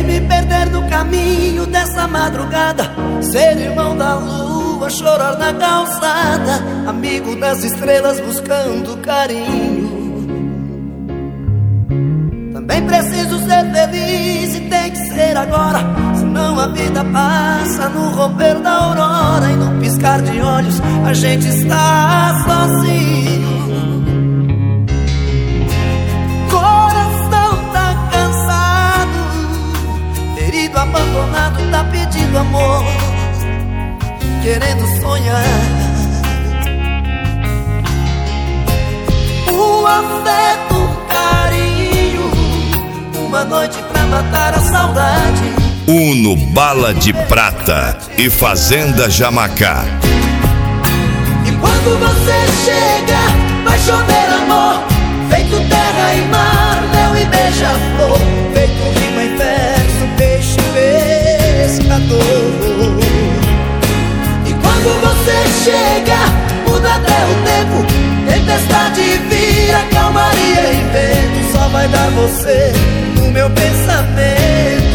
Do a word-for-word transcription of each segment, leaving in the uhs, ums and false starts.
e me perder no caminho dessa madrugada, ser irmão da lua, chorar na calçada, amigo das estrelas buscando carinho. Também preciso ser feliz e tem que ser agora, senão a vida passa no romper da aurora e no piscar de olhos a gente está sozinho. Coração tá cansado, ferido, abandonado, tá pedindo amor, querendo sonhar. O afeto, o carinho, uma noite pra matar a saudade. Uno Bala de Prata e Fazenda Jamacá. E quando você chega, vai chover amor, feito terra e mar, mel e beija-flor, feito rima e verso, peixe pescador. E quando você chega, muda até o tempo, tempestade vira calmaria e vento, só vai dar você no meu pensamento.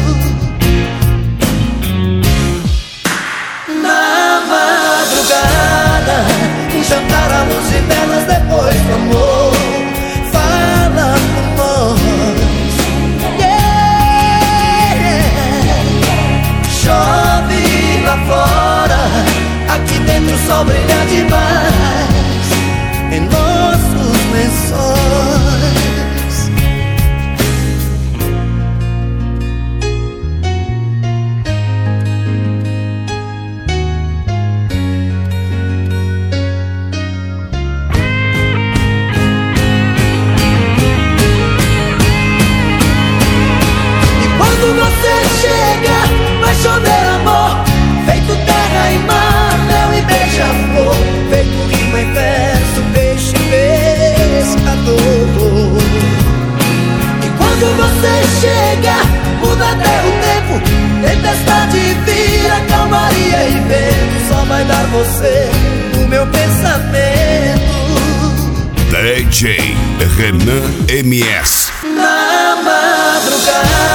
Na madrugada, um jantar à luz de velas depois do amor, fala por nós, yeah. Chove lá fora, aqui dentro o sol brilha demais em nossos lençóis. Chega, vai chover amor, feito terra e mar, mel e beija-flor, feito rima e verso, peixe pescador. E quando você chega, muda até o tempo, tempestade vira calmaria e vento, só vai dar você no meu pensamento. D J Renan M S. Na madrugada,